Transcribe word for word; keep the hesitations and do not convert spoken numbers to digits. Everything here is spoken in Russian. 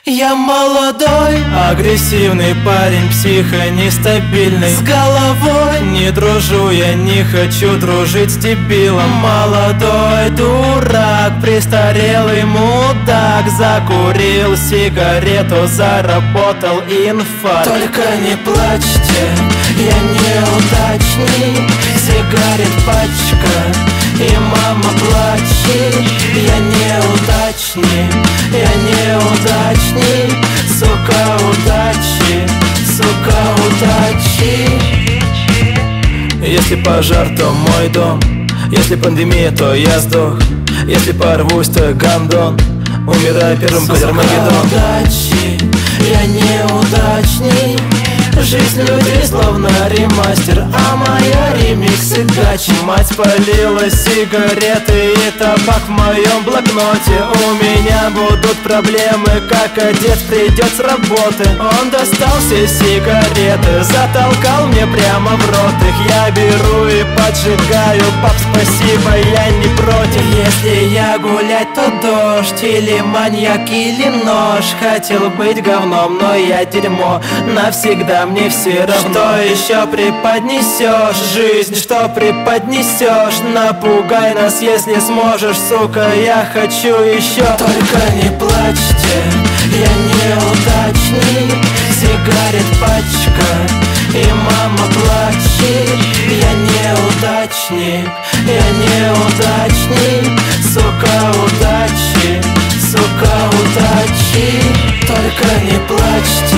Я молодой, агрессивный парень, психо нестабильный. с головой Не дружу, я не хочу дружить с дебилом. молодой дурак, престарелый мудак. Закурил сигарету, заработал инфаркт. Только не плачьте, я неудачник. Сигарет пачка, и мама плачет. Я неудачник, я неудачник. Сука удачи, сука удачи. Если пожар, то мой дом. Если пандемия, то я сдох. Если порвусь, то гандон. Умираю первым, как Армагеддон. Удачи, я неудачник. Жизнь людей словно ремастер, а моя ремиксы гачи. Мать полила сигареты и табак в моем блокноте. У меня будут проблемы, как отец придет с работы. Он достал все сигареты, затолкал мне прямо в рот их. Я беру и поджигаю, пап, спасибо, я не против. Если я гулять, то дождь, или маньяк, или нож. Хотел быть говном, но я дерьмо. Навсегда мне все равно. Что еще преподнесешь, жизнь, что преподнесешь? Напугай нас, если сможешь, сука, я хочу еще. Только не плачьте, я неудачник. Сигарет пачка, и мама плачет. Я неудачник, я неудачник. Сука удачи, сука удачи. Только не плачьте.